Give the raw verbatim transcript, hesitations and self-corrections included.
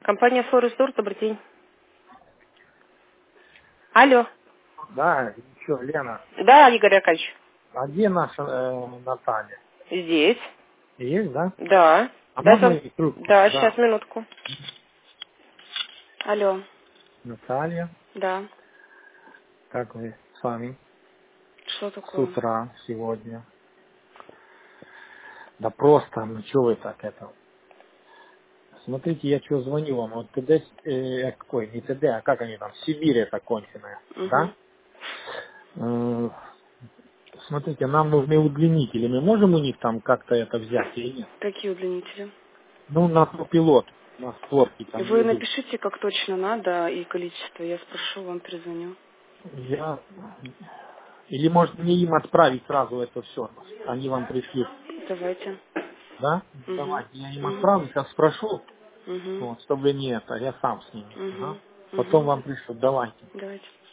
Компания Форестор, добрый день. Алло. Да, что, Лена? Да, Игорь Аркадьевич. А где наша э, Наталья? Здесь. Есть, да? Да. А Дай можно вам... ей трубку? Да, сейчас, Да. минутку. Алло. Наталья, Да. как вы с вами Что с такое? утра сегодня? Да просто, ну что вы так это? Смотрите, я что звоню вам, вот ТД, э, какой, не ТД, а как они там, Сибирь это конченая, Угу. да? Э, смотрите, нам нужны удлинители, мы можем у них там как-то это взять или нет? Какие удлинители? Ну, на пилот, на створки там Вы идут. напишите, как точно надо, и количество. Я спрошу, вам перезвоню. Я... Или может мне им отправить сразу это все, они вам пришлют, Давайте. да? Угу. Давайте, я им Угу. отправлю, сейчас спрошу, Угу. вот, чтобы не это, я сам с ними, ага. Угу. Потом Угу. вам пришлют, давайте. Давайте.